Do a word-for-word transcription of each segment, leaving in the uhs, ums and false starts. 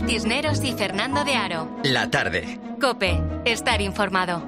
Cisneros y Fernando de Aro. La tarde. COPE. Estar informado.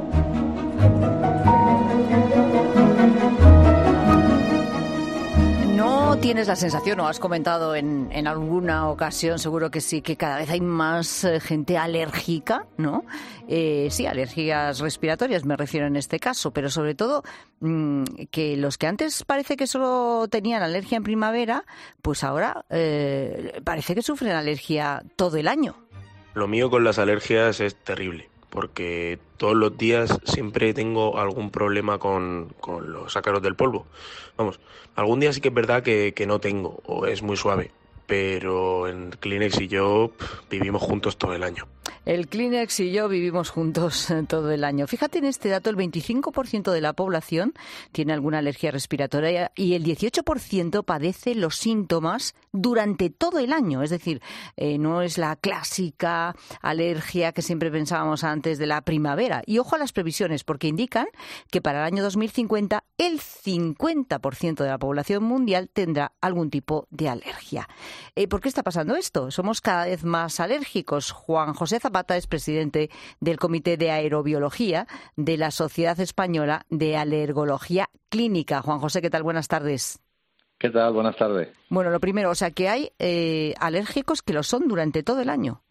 ¿No tienes la sensación, o has comentado en, en alguna ocasión, seguro que sí, que cada vez hay más eh, gente alérgica, ¿no? Eh, sí, alergias respiratorias me refiero en este caso, pero sobre todo mmm, que los que antes parece que solo tenían alergia en primavera, pues ahora eh, parece que sufren alergia todo el año. Lo mío con las alergias es terrible, porque todos los días siempre tengo algún problema con, con los ácaros del polvo. Vamos, algún día sí que es verdad que, que no tengo, o es muy suave, pero en Kleenex y yo pff, vivimos juntos todo el año. El Kleenex y yo vivimos juntos todo el año. Fíjate en este dato, el veinticinco por ciento de la población tiene alguna alergia respiratoria y el dieciocho por ciento padece los síntomas durante todo el año. Es decir, eh, no es la clásica alergia que siempre pensábamos antes de la primavera. Y ojo a las previsiones, porque indican que para el año dos mil cincuenta el cincuenta por ciento de la población mundial tendrá algún tipo de alergia. Eh, ¿Por qué está pasando esto? Somos cada vez más alérgicos. Juan José Zapata es presidente del Comité de Aerobiología de la Sociedad Española de Alergología Clínica. Juan José, ¿qué tal? Buenas tardes. ¿Qué tal? Buenas tardes. Bueno, lo primero, o sea, que hay eh, alérgicos que lo son durante todo el año.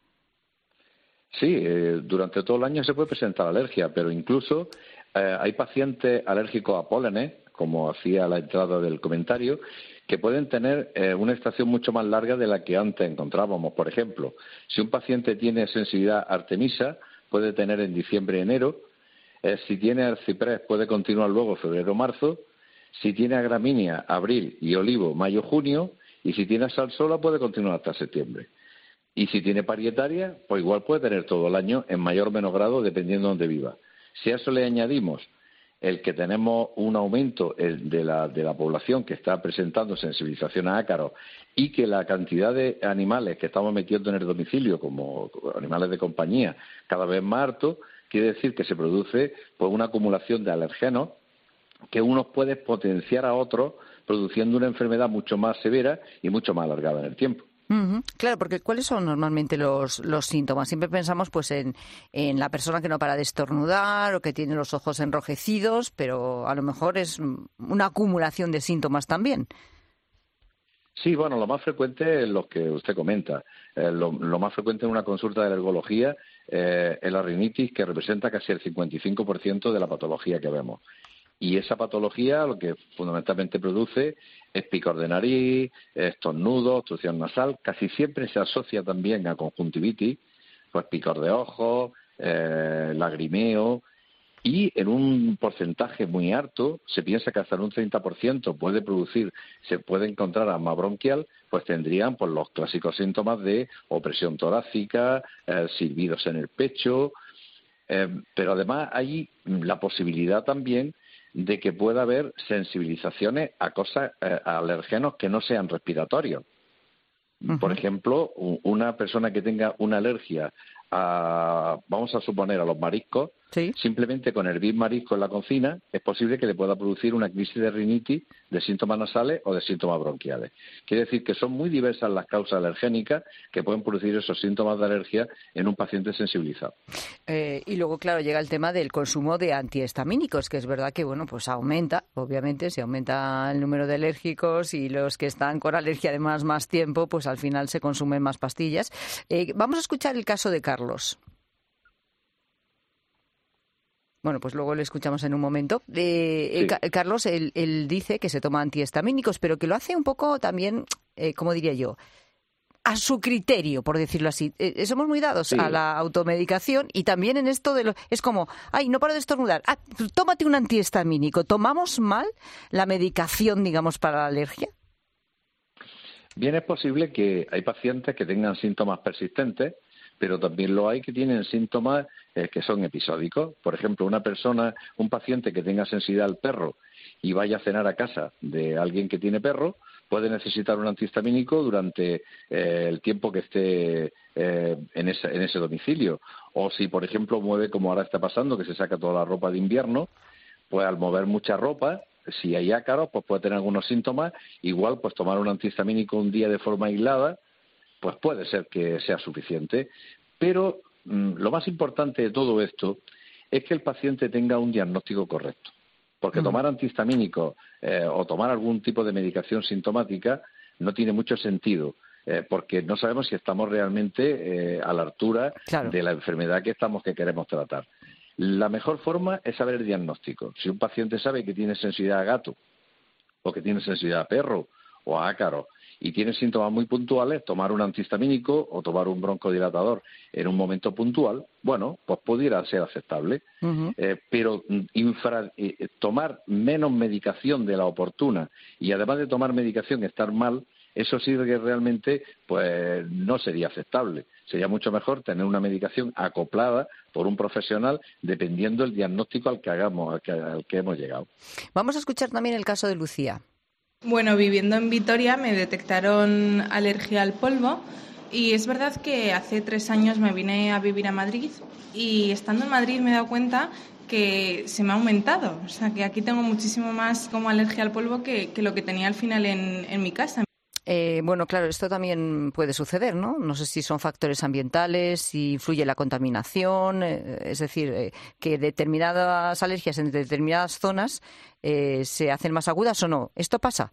Sí, eh, durante todo el año se puede presentar alergia, pero incluso eh, hay pacientes alérgicos a pólenes, como hacía la entrada del comentario, que pueden tener eh, una estación mucho más larga de la que antes encontrábamos. Por ejemplo, si un paciente tiene sensibilidad a artemisa, puede tener en diciembre y enero. Eh, si tiene arciprés, puede continuar luego febrero o marzo. Si tiene a gramínea, abril, y olivo, mayo, junio. Y si tiene a salsola, puede continuar hasta septiembre. Y si tiene parietaria, pues igual puede tener todo el año, en mayor o menor grado, dependiendo de dónde viva. Si a eso le añadimos el que tenemos un aumento de la, de la población que está presentando sensibilización a ácaros y que la cantidad de animales que estamos metiendo en el domicilio, como animales de compañía, cada vez más alto, quiere decir que se produce pues una acumulación de alergenos que unos pueden potenciar a otros, produciendo una enfermedad mucho más severa y mucho más alargada en el tiempo. Uh-huh. Claro, porque ¿cuáles son normalmente los, los síntomas? Siempre pensamos pues en, en la persona que no para de estornudar o que tiene los ojos enrojecidos, pero a lo mejor es una acumulación de síntomas también. Sí, bueno, lo más frecuente es lo que usted comenta. Eh, lo, lo más frecuente en una consulta de alergología eh, es la rinitis, que representa casi el cincuenta y cinco por ciento de la patología que vemos. Y esa patología lo que fundamentalmente produce es picor de nariz, estornudo, obstrucción nasal. Casi siempre se asocia también a conjuntivitis, pues picor de ojos, eh, lagrimeo. Y en un porcentaje muy alto, se piensa que hasta en un treinta por ciento puede producir, se puede encontrar asma bronquial, pues tendrían pues los clásicos síntomas de opresión torácica, eh, silbidos en el pecho. Eh, pero además hay la posibilidad también de que pueda haber sensibilizaciones a cosas, eh, a alergenos que no sean respiratorios. Uh-huh. Por ejemplo, una persona que tenga una alergia a, vamos a suponer, a los mariscos, ¿sí? Simplemente con hervir marisco en la cocina es posible que le pueda producir una crisis de rinitis, de síntomas nasales o de síntomas bronquiales. Quiere decir que son muy diversas las causas alergénicas que pueden producir esos síntomas de alergia en un paciente sensibilizado. Eh, y luego, claro, llega el tema del consumo de antihistamínicos, que es verdad que, bueno, pues aumenta, obviamente, si aumenta el número de alérgicos y los que están con alergia además más tiempo, pues al final se consumen más pastillas. Eh, vamos a escuchar el caso de Carlos. Bueno, pues luego le escuchamos en un momento. Eh, sí. eh, Carlos, él, él dice que se toma antihistamínicos, pero que lo hace un poco también, eh, ¿cómo diría yo?, a su criterio, por decirlo así. Eh, somos muy dados sí. a la automedicación y también en esto de lo, es como, ay, no paro de estornudar, ah, tómate un antihistamínico. ¿Tomamos mal la medicación, digamos, para la alergia? Bien, es posible que hay pacientes que tengan síntomas persistentes, pero también lo hay que tienen síntomas eh, que son episódicos. Por ejemplo, una persona, un paciente que tenga sensibilidad al perro y vaya a cenar a casa de alguien que tiene perro, puede necesitar un antihistamínico durante eh, el tiempo que esté eh, en, ese, en ese domicilio. O si, por ejemplo, mueve, como ahora está pasando, que se saca toda la ropa de invierno, pues al mover mucha ropa, si hay ácaros, pues puede tener algunos síntomas. Igual, pues tomar un antihistamínico un día de forma aislada, pues puede ser que sea suficiente, pero mmm, lo más importante de todo esto es que el paciente tenga un diagnóstico correcto. Porque tomar antihistamínicos eh, o tomar algún tipo de medicación sintomática no tiene mucho sentido, eh, porque no sabemos si estamos realmente eh, a la altura claro. de la enfermedad que estamos que queremos tratar. La mejor forma es saber el diagnóstico. Si un paciente sabe que tiene sensibilidad a gato, o que tiene sensibilidad a perro, o a ácaro, y tiene síntomas muy puntuales, tomar un antihistamínico o tomar un broncodilatador en un momento puntual, bueno, pues pudiera ser aceptable. Uh-huh. Eh, pero infra, eh, tomar menos medicación de la oportuna y además de tomar medicación estar mal, eso sí que realmente pues no sería aceptable. Sería mucho mejor tener una medicación acoplada por un profesional dependiendo del diagnóstico al que hagamos, al que, al que hemos llegado. Vamos a escuchar también el caso de Lucía. Bueno, viviendo en Vitoria me detectaron alergia al polvo y es verdad que hace tres años me vine a vivir a Madrid y estando en Madrid me he dado cuenta que se me ha aumentado. O sea, que aquí tengo muchísimo más como alergia al polvo que, que lo que tenía al final en, en mi casa. Eh, bueno, claro, esto también puede suceder, ¿no? No sé si son factores ambientales, si influye la contaminación, eh, es decir, eh, que determinadas alergias en determinadas zonas eh, se hacen más agudas o no. ¿Esto pasa?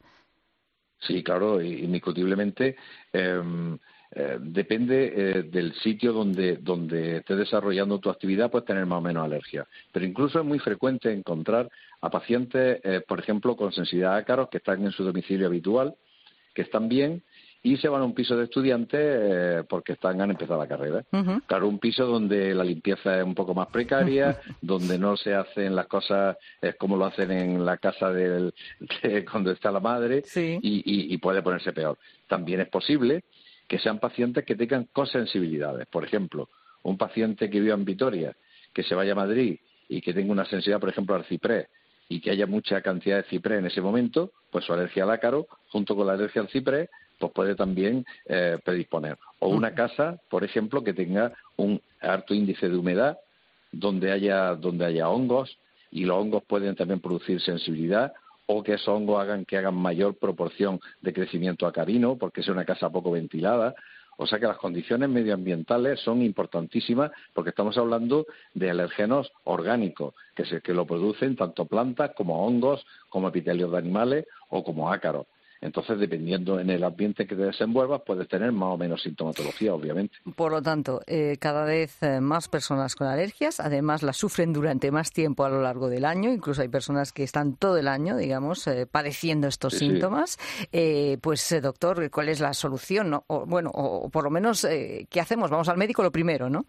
Sí, claro, indiscutiblemente. Eh, eh, depende eh, del sitio donde, donde estés desarrollando tu actividad, puedes tener más o menos alergia. Pero incluso es muy frecuente encontrar a pacientes, eh, por ejemplo, con sensibilidad a ácaros que están en su domicilio habitual, que están bien y se van a un piso de estudiantes eh, porque están han empezado la carrera. Uh-huh. Claro, un piso donde la limpieza es un poco más precaria, uh-huh. donde no se hacen las cosas eh, como lo hacen en la casa del, de cuando está la madre sí. y, y, y puede ponerse peor. También es posible que sean pacientes que tengan cosensibilidades. Por ejemplo, un paciente que viva en Vitoria, que se vaya a Madrid y que tenga una sensibilidad, por ejemplo, al ciprés, y que haya mucha cantidad de ciprés en ese momento, pues su alergia al ácaro, junto con la alergia al ciprés, pues puede también eh, predisponer. O una casa, por ejemplo, que tenga un alto índice de humedad, donde haya, donde haya hongos, y los hongos pueden también producir sensibilidad, o que esos hongos hagan que hagan mayor proporción de crecimiento acarino, porque es una casa poco ventilada. O sea que las condiciones medioambientales son importantísimas porque estamos hablando de alergenos orgánicos que, se, que lo producen tanto plantas como hongos, como epitelios de animales o como ácaros. Entonces, dependiendo en el ambiente que te desenvuelvas, puedes tener más o menos sintomatología, obviamente. Por lo tanto, eh, cada vez más personas con alergias, además las sufren durante más tiempo a lo largo del año, incluso hay personas que están todo el año, digamos, eh, padeciendo estos sí, síntomas. Sí. Eh, pues, eh, doctor, ¿cuál es la solución? ¿No? O, bueno, o, o por lo menos, eh, ¿qué hacemos? Vamos al médico lo primero, ¿no?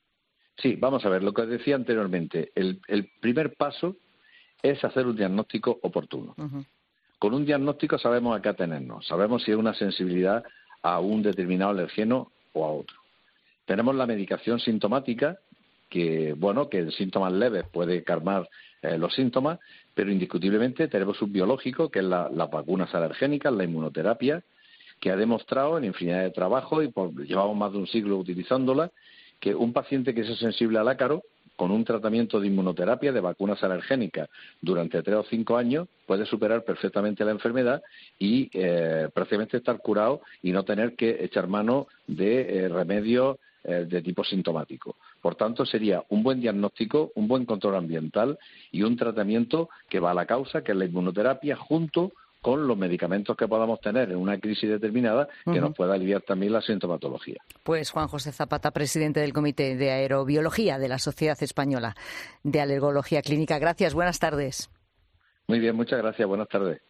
Sí, vamos a ver, lo que decía anteriormente, el, el primer paso es hacer un diagnóstico oportuno. Uh-huh. Con un diagnóstico sabemos a qué atenernos, sabemos si es una sensibilidad a un determinado alergeno o a otro. Tenemos la medicación sintomática, que bueno, que en síntomas leves puede calmar eh, los síntomas, pero indiscutiblemente tenemos un biológico, que es la, las vacunas alergénicas, la inmunoterapia, que ha demostrado en infinidad de trabajos, y por, llevamos más de un siglo utilizándola, que un paciente que es sensible al ácaro, con un tratamiento de inmunoterapia de vacunas alergénicas durante tres o cinco años, puede superar perfectamente la enfermedad y eh, prácticamente estar curado y no tener que echar mano de eh, remedios eh, de tipo sintomático. Por tanto, sería un buen diagnóstico, un buen control ambiental y un tratamiento que va a la causa, que es la inmunoterapia, junto con los medicamentos que podamos tener en una crisis determinada que uh-huh. nos pueda aliviar también la sintomatología. Pues Juan José Zapata, presidente del Comité de Aerobiología de la Sociedad Española de Alergología Clínica. Gracias, buenas tardes. Muy bien, muchas gracias, buenas tardes.